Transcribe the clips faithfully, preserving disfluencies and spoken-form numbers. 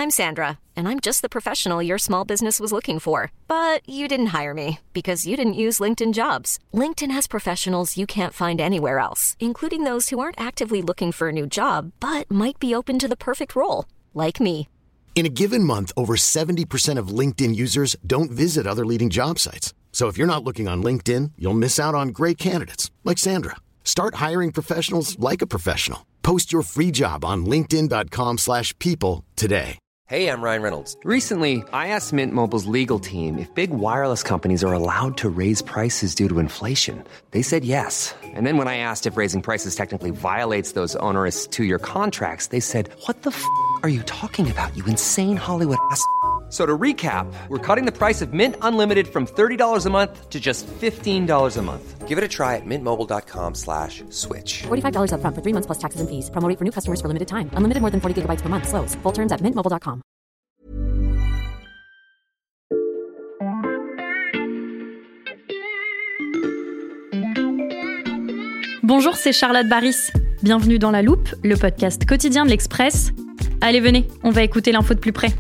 I'm Sandra, and I'm just the professional your small business was looking for. But you didn't hire me because you didn't use LinkedIn Jobs. LinkedIn has professionals you can't find anywhere else, including those who aren't actively looking for a new job, but might be open to the perfect role, like me. In a given month, over seventy percent of LinkedIn users don't visit other leading job sites. So if you're not looking on LinkedIn, you'll miss out on great candidates like Sandra. Start hiring professionals like a professional. Post your free job on linkedin.com slash people today. Hey, I'm Ryan Reynolds. Recently, I asked Mint Mobile's legal team if big wireless companies are allowed to raise prices due to inflation. They said yes. And then when I asked if raising prices technically violates those onerous two-year contracts, they said, what the f*** are you talking about, you insane Hollywood ass f- So to recap, we're cutting the price of Mint Unlimited from thirty dollars a month to just fifteen dollars a month. Give it a try at mintmobile.com slash switch. forty-five dollars up front for three months plus taxes and fees. Promo rate for new customers for limited time. Unlimited more than forty gigabytes per month. Slows full terms at mint mobile dot com. Bonjour, c'est Charlotte Baris. Bienvenue dans La Loupe, le podcast quotidien de l'Express. Allez, venez, on va écouter l'info de plus près.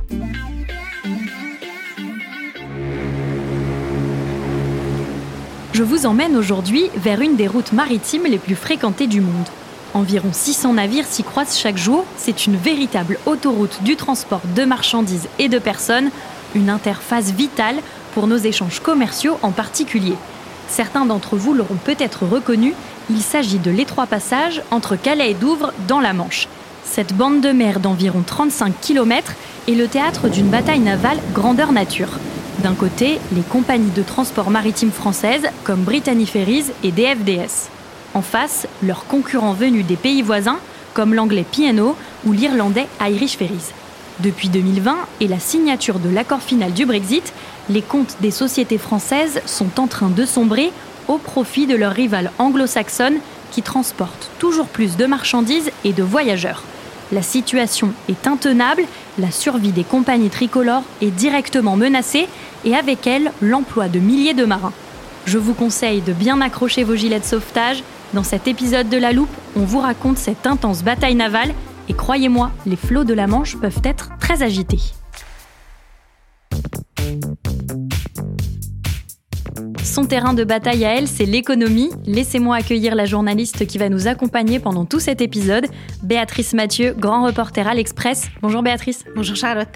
Je vous emmène aujourd'hui vers une des routes maritimes les plus fréquentées du monde. Environ six cents navires s'y croisent chaque jour. C'est une véritable autoroute du transport de marchandises et de personnes, une interface vitale pour nos échanges commerciaux en particulier. Certains d'entre vous l'auront peut-être reconnu, il s'agit de l'étroit passage entre Calais et Douvres dans la Manche. Cette bande de mer d'environ trente-cinq kilomètres est le théâtre d'une bataille navale grandeur nature. D'un côté, les compagnies de transport maritime françaises comme Brittany Ferries et D F D S. En face, leurs concurrents venus des pays voisins comme l'anglais P and O ou l'irlandais Irish Ferries. Depuis deux mille vingt et la signature de l'accord final du Brexit, les comptes des sociétés françaises sont en train de sombrer au profit de leurs rivales anglo-saxonnes qui transportent toujours plus de marchandises et de voyageurs. La situation est intenable, la survie des compagnies tricolores est directement menacée et avec elle, l'emploi de milliers de marins. Je vous conseille de bien accrocher vos gilets de sauvetage. Dans cet épisode de La Loupe, on vous raconte cette intense bataille navale et croyez-moi, les flots de la Manche peuvent être très agités. Son terrain de bataille à elle, c'est l'économie. Laissez-moi accueillir la journaliste qui va nous accompagner pendant tout cet épisode, Béatrice Mathieu, grand reporter à l'Express. Bonjour Béatrice. Bonjour Charlotte.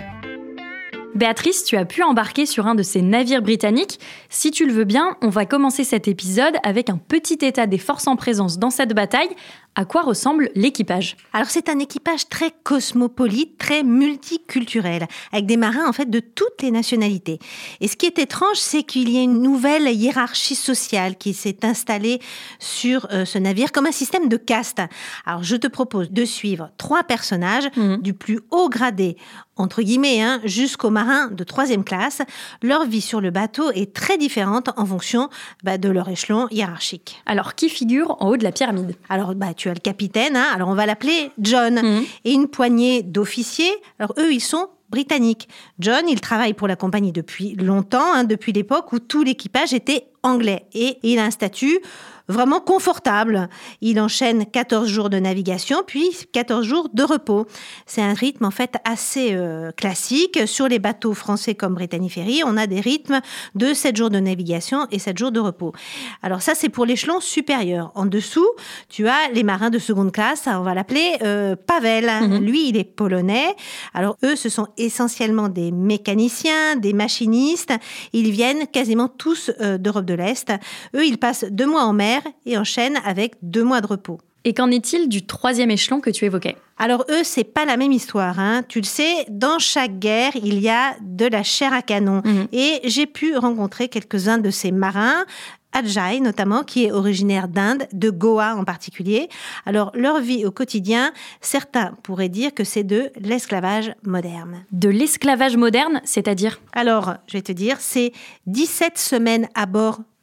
Béatrice, tu as pu embarquer sur un de ces navires britanniques. Si tu le veux bien, on va commencer cet épisode avec un petit état des forces en présence dans cette bataille. À quoi ressemble l'équipage ? Alors c'est un équipage très cosmopolite, très multiculturel, avec des marins en fait de toutes les nationalités. Et ce qui est étrange, c'est qu'il y a une nouvelle hiérarchie sociale qui s'est installée sur euh, ce navire comme un système de caste. Alors je te propose de suivre trois personnages mmh. du plus haut gradé, entre guillemets, hein, jusqu'aux marins de troisième classe. Leur vie sur le bateau est très différente en fonction bah, de leur échelon hiérarchique. Alors qui figure en haut de la pyramide ? Alors bah tu as le capitaine, hein, alors on va l'appeler John, mmh. et une poignée d'officiers. Alors eux, ils sont britanniques. John, il travaille pour la compagnie depuis longtemps, hein, depuis l'époque où tout l'équipage était anglais. Et il a un statut vraiment confortable. Il enchaîne quatorze jours de navigation, puis quatorze jours de repos. C'est un rythme en fait assez euh, classique. Sur les bateaux français comme Brittany Ferries, on a des rythmes de sept jours de navigation et sept jours de repos. Alors ça, c'est pour l'échelon supérieur. En dessous, tu as les marins de seconde classe, on va l'appeler euh, Pavel. Mm-hmm. Lui, il est polonais. Alors eux, ce sont essentiellement des mécaniciens, des machinistes. Ils viennent quasiment tous euh, d'Europe de l'Est. Eux, ils passent deux mois en mer et enchaînent avec deux mois de repos. Et qu'en est-il du troisième échelon que tu évoquais ? Alors eux, c'est pas la même histoire, hein. Tu le sais, dans chaque guerre, il y a de la chair à canon. Mmh. Et j'ai pu rencontrer quelques-uns de ces marins, Ajay notamment, qui est originaire d'Inde, de Goa en particulier. Alors, leur vie au quotidien, certains pourraient dire que c'est de l'esclavage moderne. De l'esclavage moderne, c'est-à-dire ? Alors, je vais te dire, c'est dix-sept semaines à bord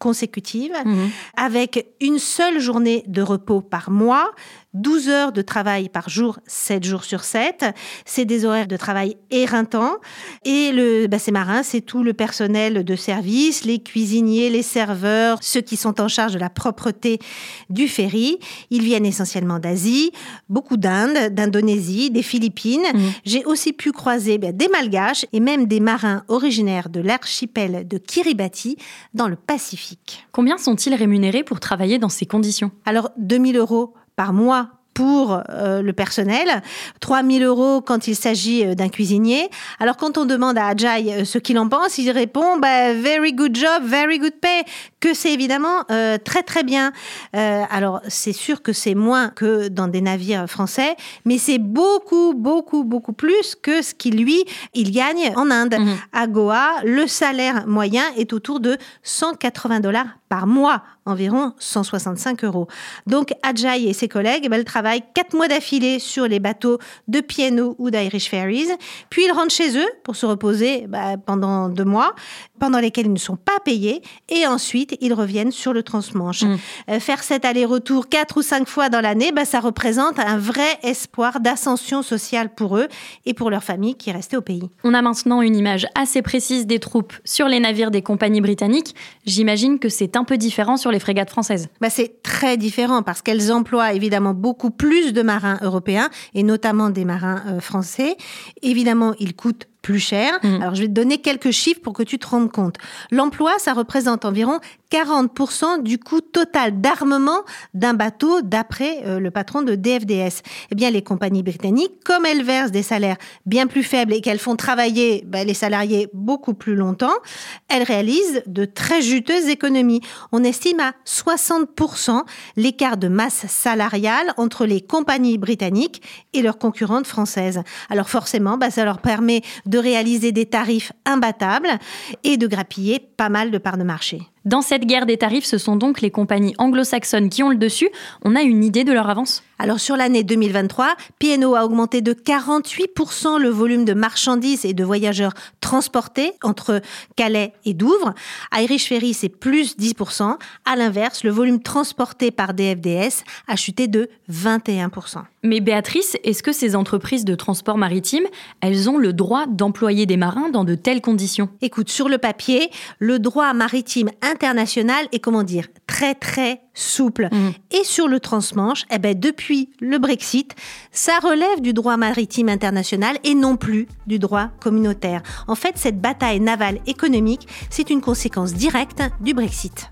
consécutives, mmh. avec une seule journée de repos par mois, douze heures de travail par jour, sept jours sur sept. C'est des horaires de travail éreintants. Et le, bah, ces marins, c'est tout le personnel de service, les cuisiniers, les serveurs, ceux qui sont en charge de la propreté du ferry. Ils viennent essentiellement d'Asie, beaucoup d'Inde, d'Indonésie, des Philippines. Mmh. J'ai aussi pu croiser bah, des Malgaches et même des marins originaires de l'archipel de Kiribati dans le Pacifique. Combien sont-ils rémunérés pour travailler dans ces conditions ? Alors, deux mille euros par mois pour euh, le personnel, trois mille euros quand il s'agit euh, d'un cuisinier. Alors, quand on demande à Ajay euh, ce qu'il en pense, il répond bah, « very good job, very good pay », que c'est évidemment euh, très très bien. Euh, alors, c'est sûr que c'est moins que dans des navires français, mais c'est beaucoup, beaucoup, beaucoup plus que ce qu'il, lui, il gagne en Inde. Mmh. À Goa, le salaire moyen est autour de cent quatre-vingts dollars par mois, environ cent soixante-cinq euros. Donc, Ajay et ses collègues, ben, ils travaillent quatre mois d'affilée sur les bateaux de P and O ou d'Irish Ferries. Puis, ils rentrent chez eux pour se reposer ben, pendant deux mois, pendant lesquels ils ne sont pas payés. Et ensuite, ils reviennent sur le transmanche. Mmh. Euh, faire cet aller-retour quatre ou cinq fois dans l'année, ben, ça représente un vrai espoir d'ascension sociale pour eux et pour leur famille qui restaient au pays. On a maintenant une image assez précise des troupes sur les navires des compagnies britanniques. J'imagine que c'est un peu différent sur les frégates françaises. Bah c'est très différent parce qu'elles emploient évidemment beaucoup plus de marins européens et notamment des marins euh, français. Évidemment, ils coûtent plus cher. Mmh. Alors, je vais te donner quelques chiffres pour que tu te rendes compte. L'emploi, ça représente environ quarante pour cent du coût total d'armement d'un bateau, d'après euh, le patron de D F D S. Eh bien, les compagnies britanniques, comme elles versent des salaires bien plus faibles et qu'elles font travailler bah, les salariés beaucoup plus longtemps, elles réalisent de très juteuses économies. On estime à soixante pour cent l'écart de masse salariale entre les compagnies britanniques et leurs concurrentes françaises. Alors forcément, bah, ça leur permet de réaliser des tarifs imbattables et de grappiller pas mal de parts de marché. Dans cette guerre des tarifs, ce sont donc les compagnies anglo-saxonnes qui ont le dessus. On a une idée de leur avance ? Alors, sur l'année deux mille vingt-trois, P and O a augmenté de quarante-huit pour cent le volume de marchandises et de voyageurs transportés entre Calais et Douvres. Irish Ferry, c'est plus dix pour cent. À l'inverse, le volume transporté par D F D S a chuté de vingt et un pour cent. Mais Béatrice, est-ce que ces entreprises de transport maritime, elles ont le droit d'employer des marins dans de telles conditions ? Écoute, sur le papier, le droit maritime international est, comment dire, très très souple. Mmh. Et sur le transmanche, eh ben, depuis le Brexit, ça relève du droit maritime international et non plus du droit communautaire. En fait, cette bataille navale économique, c'est une conséquence directe du Brexit.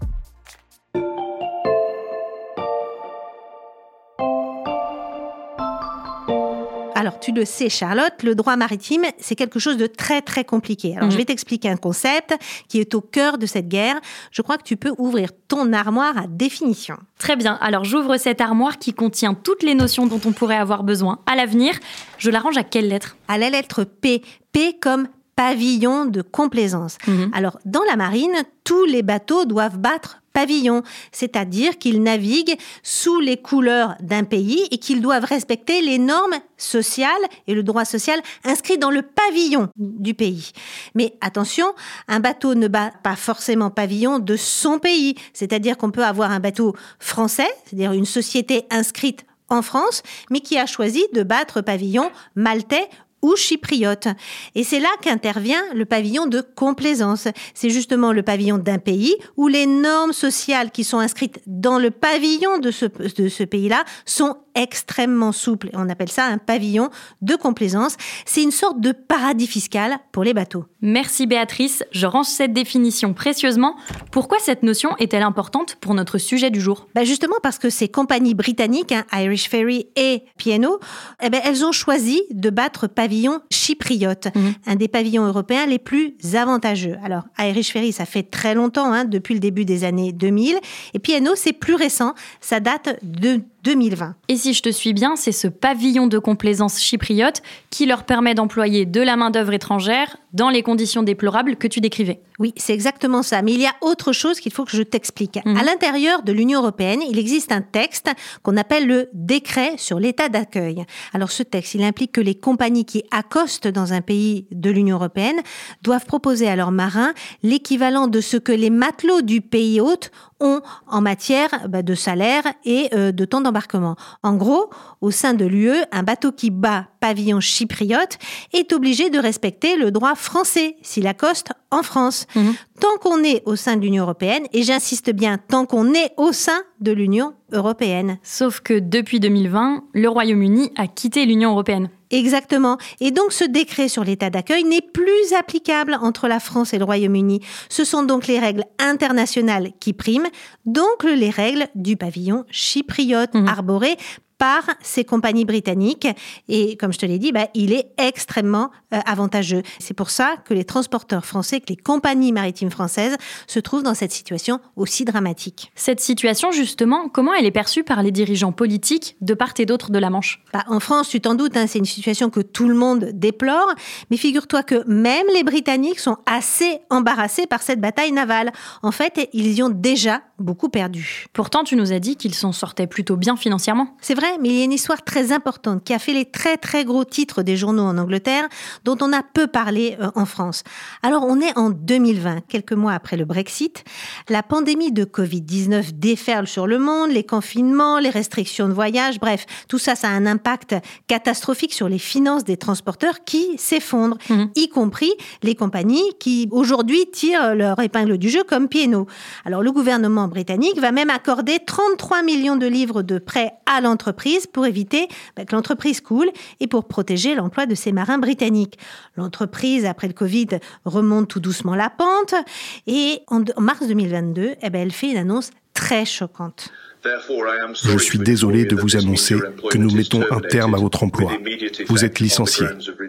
Alors, tu le sais, Charlotte, le droit maritime, c'est quelque chose de très, très compliqué. Alors, mmh. je vais t'expliquer un concept qui est au cœur de cette guerre. Je crois que tu peux ouvrir ton armoire à définition. Très bien. Alors, j'ouvre cette armoire qui contient toutes les notions dont on pourrait avoir besoin à l'avenir. Je la range à quelle lettre ? À la lettre P. P comme pavillon de complaisance. Mmh. Alors, dans la marine, tous les bateaux doivent battre pavillon, c'est-à-dire qu'ils naviguent sous les couleurs d'un pays et qu'ils doivent respecter les normes sociales et le droit social inscrit dans le pavillon du pays. Mais attention, un bateau ne bat pas forcément pavillon de son pays, c'est-à-dire qu'on peut avoir un bateau français, c'est-à-dire une société inscrite en France, mais qui a choisi de battre pavillon maltais ou chypriote. Et c'est là qu'intervient le pavillon de complaisance. C'est justement le pavillon d'un pays où les normes sociales qui sont inscrites dans le pavillon de ce, de ce pays-là sont extrêmement souples. On appelle ça un pavillon de complaisance. C'est une sorte de paradis fiscal pour les bateaux. Merci Béatrice, je range cette définition précieusement. Pourquoi cette notion est-elle importante pour notre sujet du jour ? Bah justement parce que ces compagnies britanniques, hein, Irish Ferry et P and O, eh ben, elles ont choisi de battre pavillon chypriote, mmh. un des pavillons européens les plus avantageux. Alors, Irish Ferry, ça fait très longtemps, hein, depuis le début des années deux mille. Et P and O, c'est plus récent, ça date de deux mille vingt. Et si je te suis bien, c'est ce pavillon de complaisance chypriote qui leur permet d'employer de la main-d'œuvre étrangère dans les conditions déplorables que tu décrivais. Oui, c'est exactement ça. Mais il y a autre chose qu'il faut que je t'explique. Mmh. À l'intérieur de l'Union européenne, il existe un texte qu'on appelle le décret sur l'état d'accueil. Alors ce texte, il implique que les compagnies qui accostent dans un pays de l'Union européenne doivent proposer à leurs marins l'équivalent de ce que les matelots du pays hôte ont en matière bah, de salaire et euh, de temps d'embarquement. En gros, au sein de l'U E, un bateau qui bat pavillon chypriote est obligé de respecter le droit français s'il accoste en France. Mmh. Tant qu'on est au sein de l'Union européenne, et j'insiste bien, tant qu'on est au sein de l'Union européenne. Sauf que depuis deux mille vingt, le Royaume-Uni a quitté l'Union européenne. Exactement. Et donc, ce décret sur l'état d'accueil n'est plus applicable entre la France et le Royaume-Uni. Ce sont donc les règles internationales qui priment, donc les règles du pavillon chypriote mmh. arboré par ces compagnies britanniques. Et comme je te l'ai dit, bah, il est extrêmement euh, avantageux. C'est pour ça que les transporteurs français, que les compagnies maritimes françaises se trouvent dans cette situation aussi dramatique. Cette situation, justement, comment elle est perçue par les dirigeants politiques de part et d'autre de la Manche ? Bah, en France, tu t'en doutes, hein, c'est une situation que tout le monde déplore. Mais figure-toi que même les Britanniques sont assez embarrassés par cette bataille navale. En fait, ils y ont déjà beaucoup perdu. Pourtant, tu nous as dit qu'ils s'en sortaient plutôt bien financièrement. C'est vrai, mais il y a une histoire très importante qui a fait les très très gros titres des journaux en Angleterre, dont on a peu parlé euh, en France. Alors on est en deux mille vingt, quelques mois après le Brexit. La pandémie de covid dix-neuf déferle sur le monde, les confinements, les restrictions de voyage, bref, tout ça, ça a un impact catastrophique sur les finances des transporteurs qui s'effondrent, mmh. y compris les compagnies qui aujourd'hui tirent leur épingle du jeu comme P and O. Alors le gouvernement britannique va même accorder trente-trois millions de livres de prêts à l'entreprise pour éviter bah, que l'entreprise coule et pour protéger l'emploi de ces marins britanniques. L'entreprise, après le Covid, remonte tout doucement la pente et en, en mars deux mille vingt-deux, eh ben, elle fait une annonce très choquante. Je suis désolé de vous annoncer que nous mettons un terme à votre emploi. Vous êtes licencié.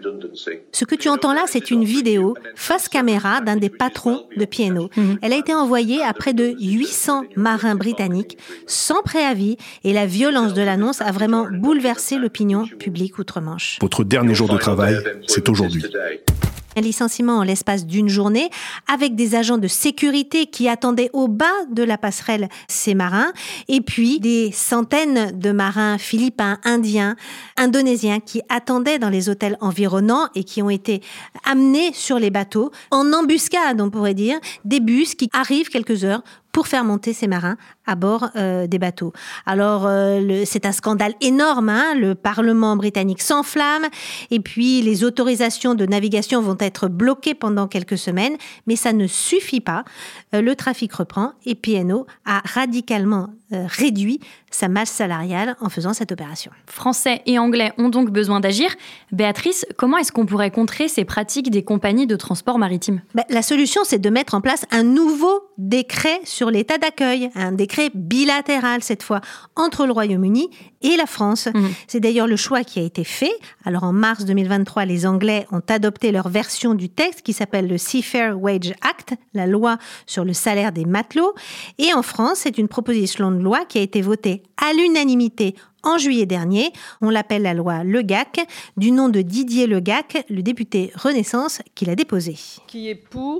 Ce que tu entends là, c'est une vidéo face caméra d'un des patrons de P and O. Mmh. Elle a été envoyée à près de huit cents marins britanniques sans préavis et la violence de l'annonce a vraiment bouleversé l'opinion publique outre-Manche. Votre dernier jour de travail, c'est aujourd'hui. Un licenciement en l'espace d'une journée avec des agents de sécurité qui attendaient au bas de la passerelle ces marins et puis des centaines de marins philippins, indiens, indonésiens qui attendaient dans les hôtels environnants et qui ont été amenés sur les bateaux en embuscade, on pourrait dire, des bus qui arrivent quelques heures pour faire monter ces marins à bord euh, des bateaux. Alors, euh, le, c'est un scandale énorme, hein, le Parlement britannique s'enflamme, et puis les autorisations de navigation vont être bloquées pendant quelques semaines, mais ça ne suffit pas. Euh, le trafic reprend, et P and O a radicalement euh, réduit sa masse salariale en faisant cette opération. Français et Anglais ont donc besoin d'agir. Béatrice, comment est-ce qu'on pourrait contrer ces pratiques des compagnies de transport maritime ? Ben, la solution, c'est de mettre en place un nouveau décret sur l'état d'accueil, un décret bilatéral cette fois, entre le Royaume-Uni et la France. Mmh. C'est d'ailleurs le choix qui a été fait. Alors en mars deux mille vingt-trois, les Anglais ont adopté leur version du texte qui s'appelle le Seafarer Wage Act, la loi sur le salaire des matelots. Et en France, c'est une proposition de loi qui a été votée à l'unanimité en juillet dernier. On l'appelle la loi Le Gac, du nom de Didier Le Gac, le député Renaissance qui l'a déposée. Qui est pour ?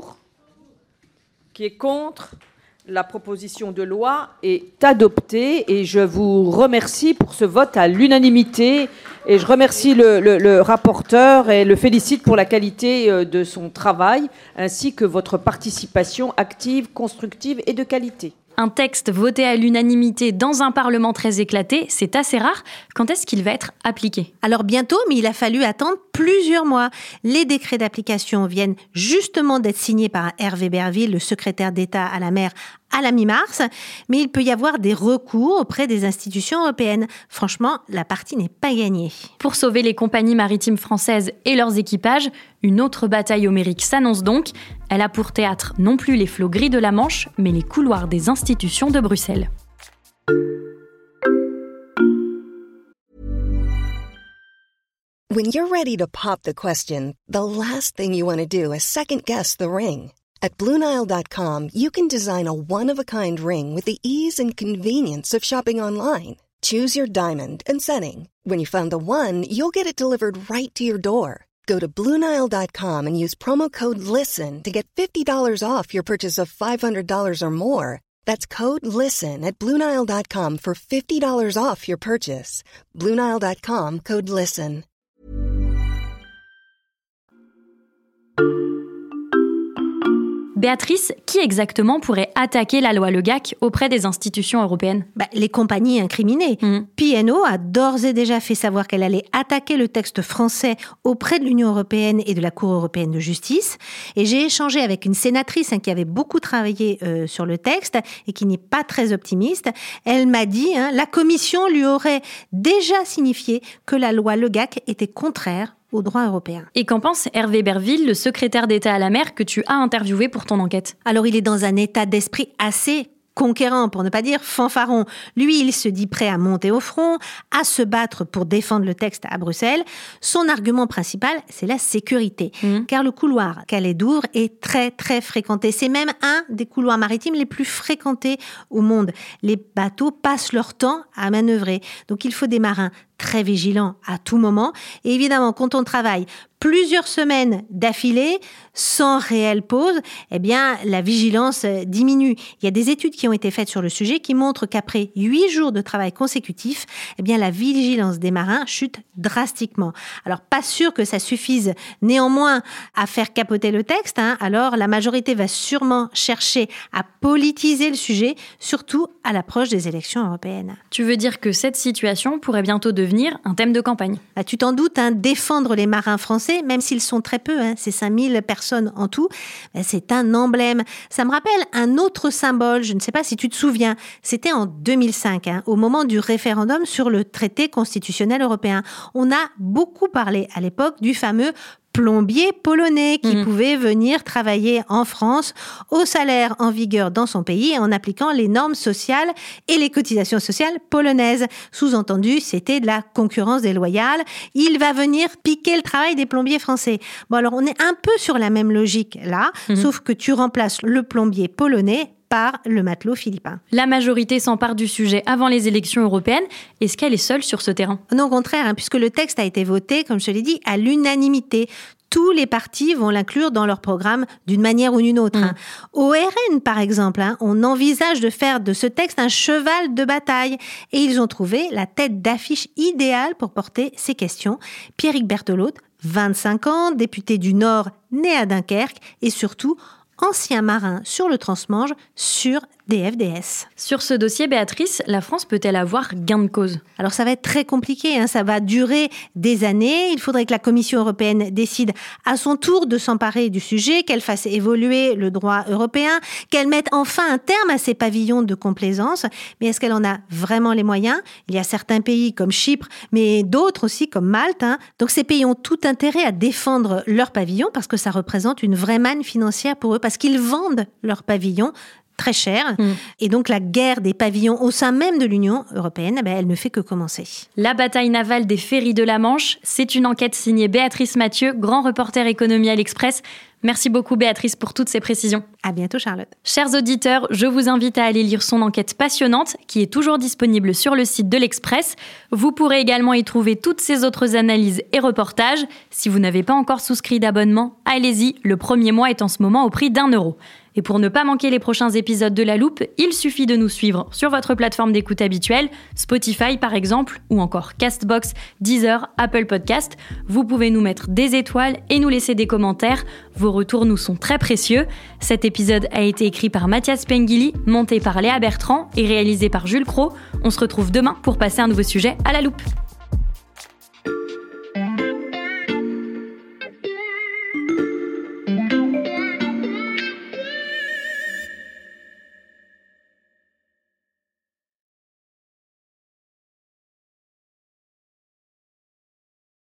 Qui est contre ? La proposition de loi est adoptée et je vous remercie pour ce vote à l'unanimité et je remercie le, le, le rapporteur et le félicite pour la qualité de son travail ainsi que votre participation active, constructive et de qualité. Un texte voté à l'unanimité dans un Parlement très éclaté, c'est assez rare. Quand est-ce qu'il va être appliqué ? Alors bientôt, mais il a fallu attendre plusieurs mois. Les décrets d'application viennent justement d'être signés par Hervé Berville, le secrétaire d'État à la mer, à la mi-mars, mais il peut y avoir des recours auprès des institutions européennes. Franchement, la partie n'est pas gagnée. Pour sauver les compagnies maritimes françaises et leurs équipages, une autre bataille homérique s'annonce donc. Elle a pour théâtre non plus les flots gris de la Manche, mais les couloirs des institutions de Bruxelles. When you're ready to pop the question, the last thing you want to do is second-guess the ring. At Blue Nile dot com, you can design a one-of-a-kind ring with the ease and convenience of shopping online. Choose your diamond and setting. When you find the one, you'll get it delivered right to your door. Go to Blue Nile dot com and use promo code LISTEN to get fifty dollars off your purchase of five hundred dollars or more. That's code LISTEN at Blue Nile dot com for fifty dollars off your purchase. Blue Nile dot com, code LISTEN. Béatrice, qui exactement pourrait attaquer la loi Le Gacq auprès des institutions européennes ? Bah, les compagnies incriminées. Mmh. P and O a d'ores et déjà fait savoir qu'elle allait attaquer le texte français auprès de l'Union européenne et de la Cour européenne de justice. Et j'ai échangé avec une sénatrice hein, qui avait beaucoup travaillé euh, sur le texte et qui n'est pas très optimiste. Elle m'a dit hein, la Commission lui aurait déjà signifié que la loi Le Gacq était contraire au droit européen. Et qu'en pense Hervé Berville, le secrétaire d'État à la mer que tu as interviewé pour ton enquête ? Alors, il est dans un état d'esprit assez conquérant, pour ne pas dire fanfaron. Lui, il se dit prêt à monter au front, à se battre pour défendre le texte à Bruxelles. Son argument principal, c'est la sécurité. Mmh. Car le couloir Calais-Douvres est très, très fréquenté. C'est même un des couloirs maritimes les plus fréquentés au monde. Les bateaux passent leur temps à manœuvrer. Donc, il faut des marins très vigilants à tout moment. Et évidemment, quand on travaille plusieurs semaines d'affilée, sans réelle pause, eh bien, la vigilance diminue. Il y a des études qui ont été faites sur le sujet qui montrent qu'après huit jours de travail consécutif, eh bien, la vigilance des marins chute drastiquement. Alors, pas sûr que ça suffise néanmoins à faire capoter le texte, hein. Alors, la majorité va sûrement chercher à politiser le sujet, surtout à l'approche des élections européennes. Tu veux dire que cette situation pourrait bientôt devenir un thème de campagne ? Bah, tu t'en doutes, hein, défendre les marins français, même s'ils sont très peu, hein, c'est cinq mille personnes en tout, bah, c'est un emblème. Ça me rappelle un autre symbole, je ne sais pas si tu te souviens, c'était en deux mille cinq, hein, au moment du référendum sur le traité constitutionnel européen. On a beaucoup parlé à l'époque du fameux plombier polonais qui mmh. pouvait venir travailler en France au salaire en vigueur dans son pays en appliquant les normes sociales et les cotisations sociales polonaises. Sous-entendu, c'était de la concurrence déloyale. Il va venir piquer le travail des plombiers français. Bon, alors on est un peu sur la même logique là, mmh. sauf que tu remplaces le plombier polonais par le matelot philippin. La majorité s'empare du sujet avant les élections européennes. Est-ce qu'elle est seule sur ce terrain ? Non, au contraire, hein, puisque le texte a été voté, comme je te l'ai dit, à l'unanimité. Tous les partis vont l'inclure dans leur programme d'une manière ou d'une autre. Mmh. Hein. Au R N, par exemple, hein, on envisage de faire de ce texte un cheval de bataille. Et ils ont trouvé la tête d'affiche idéale pour porter ces questions. Pierrick Berthelot, vingt-cinq ans, député du Nord, né à Dunkerque, et surtout ancien marin sur le transmanche sur des F D S. Sur ce dossier, Béatrice, la France peut-elle avoir gain de cause ? Alors ça va être très compliqué, hein, ça va durer des années. Il faudrait que la Commission européenne décide à son tour de s'emparer du sujet, qu'elle fasse évoluer le droit européen, qu'elle mette enfin un terme à ces pavillons de complaisance. Mais est-ce qu'elle en a vraiment les moyens ? Il y a certains pays comme Chypre, mais d'autres aussi comme Malte. Hein. Donc ces pays ont tout intérêt à défendre leur pavillon parce que ça représente une vraie manne financière pour eux, parce qu'ils vendent leur pavillon très cher. Mmh. Et donc, la guerre des pavillons au sein même de l'Union européenne, ben, elle ne fait que commencer. La bataille navale des ferries de la Manche, c'est une enquête signée Béatrice Mathieu, grand reporter économie à l'Express. Merci beaucoup Béatrice pour toutes ces précisions. À bientôt Charlotte. Chers auditeurs, je vous invite à aller lire son enquête passionnante qui est toujours disponible sur le site de l'Express. Vous pourrez également y trouver toutes ces autres analyses et reportages. Si vous n'avez pas encore souscrit d'abonnement, allez-y, le premier mois est en ce moment au prix d'un euro. Et pour ne pas manquer les prochains épisodes de La Loupe, il suffit de nous suivre sur votre plateforme d'écoute habituelle, Spotify par exemple, ou encore Castbox, Deezer, Apple Podcast. Vous pouvez nous mettre des étoiles et nous laisser des commentaires. Vos retours nous sont très précieux. Cet épisode a été écrit par Mathias Pengili, monté par Léa Bertrand et réalisé par Jules Cros. On se retrouve demain pour passer un nouveau sujet à La Loupe.